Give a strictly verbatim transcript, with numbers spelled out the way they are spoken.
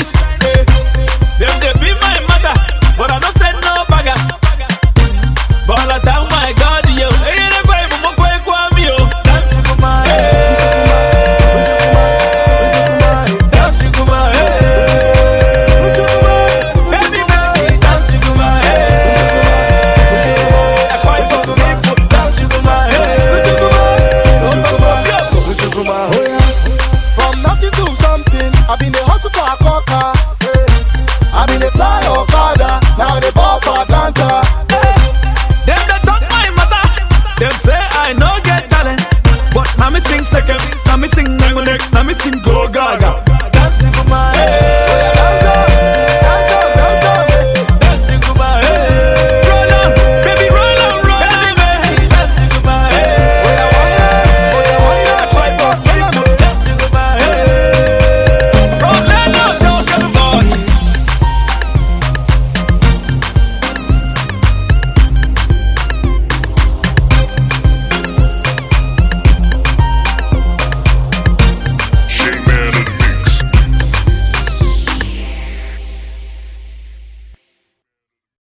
Chinese. Eh. Them they be my mother, but I don't send no bagger. But I tell my God, yo, hey, you never even mo kwe kwa mi yo. Dance to my hey, dance to my hey, baby baby, dance to my hey. I fight for the people, dance to my hey. From nothing to something, I've been a hustle for a coca. I've been a fly Okada, now they ball for Atlanta. Them they talk my mother. Them say I no get talent, but now me sing second, now me sing Lemonade, now me sing Go Gaga.